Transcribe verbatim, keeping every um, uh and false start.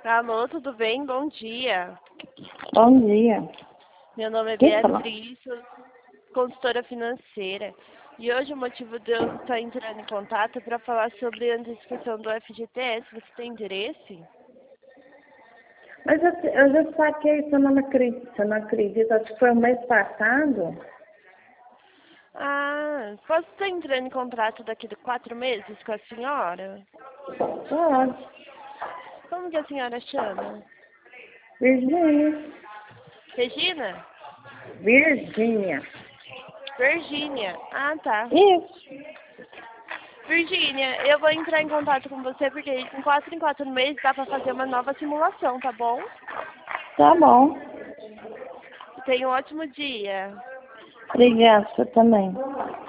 Alô, tudo bem? Bom dia. Bom dia. Meu nome é Quem fala? Beatriz, sou consultora financeira. E hoje o motivo de eu estar entrando em contato é para falar sobre a antecipação do F G T S. Você tem interesse? Mas eu, eu já saquei, se eu não acredito, se eu não acredito, acho que foi o mês passado. Ah, posso estar entrando em contrato daqui a quatro meses com a senhora? Pode. Como que a senhora chama? Virgínia. Regina? Virgínia. Virgínia. Ah, tá. Isso. Virgínia, eu vou entrar em contato com você porque em quatro em quatro meses dá para fazer uma nova simulação, tá bom? Tá bom. Tenha um ótimo dia. Obrigada, você também.